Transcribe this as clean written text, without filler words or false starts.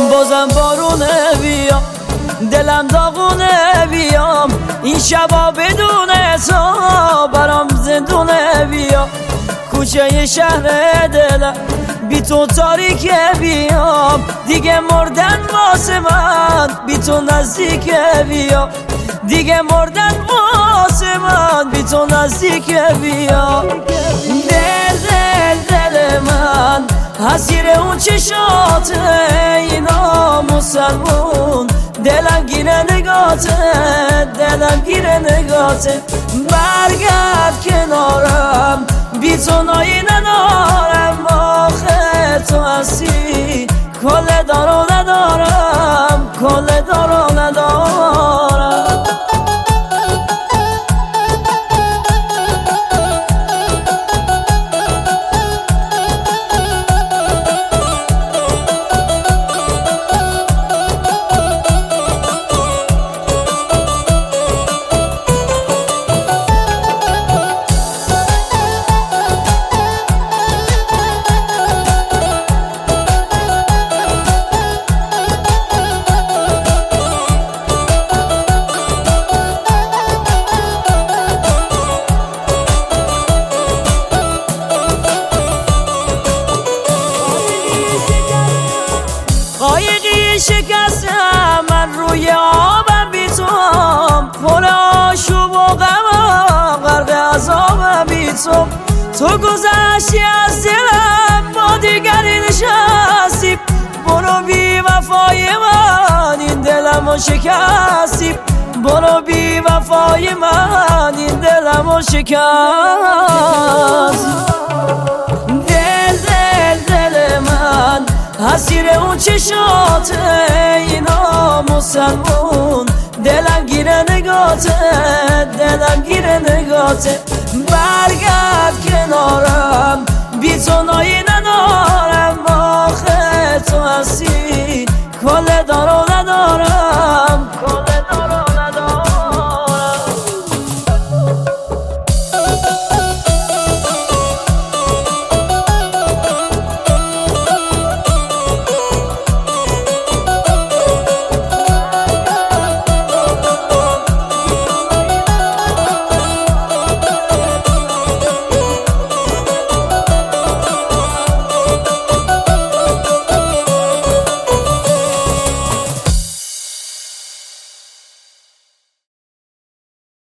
بازم بارونه بیا دلم داغونه بیام این شبا بدون تو برام زندونه بیا کوچه شهر دلم بی تو تاریکه بیام دیگه مردن واسه من بی تو نزدیکه بیا دیگه مردن واسه من بی تو نزدیکه بیا دل من حسیر اون چشاته اینا مسلمون دلم گیره نگاته دلم گیره نگاته برگرد کنارم بی تو نایی ندارم آخه تو هستی کل دارو ندارم کل دارو ندارم قایقی شکستم من روی آبم بی تو پر آشوب و غمم غرق عذابم بی تو تو گذشتی از دلم با دیگری نشستی برو بی وفای من این دلمو شکستی برو بی وفای من این دلمو شکستی دل من حسیر اون چشاته اینا مسلمون دلم گیره نگاته دلم گیره نگاته برگرد کنارم بی تو نایی ندارم آخه تو هستی کل دارو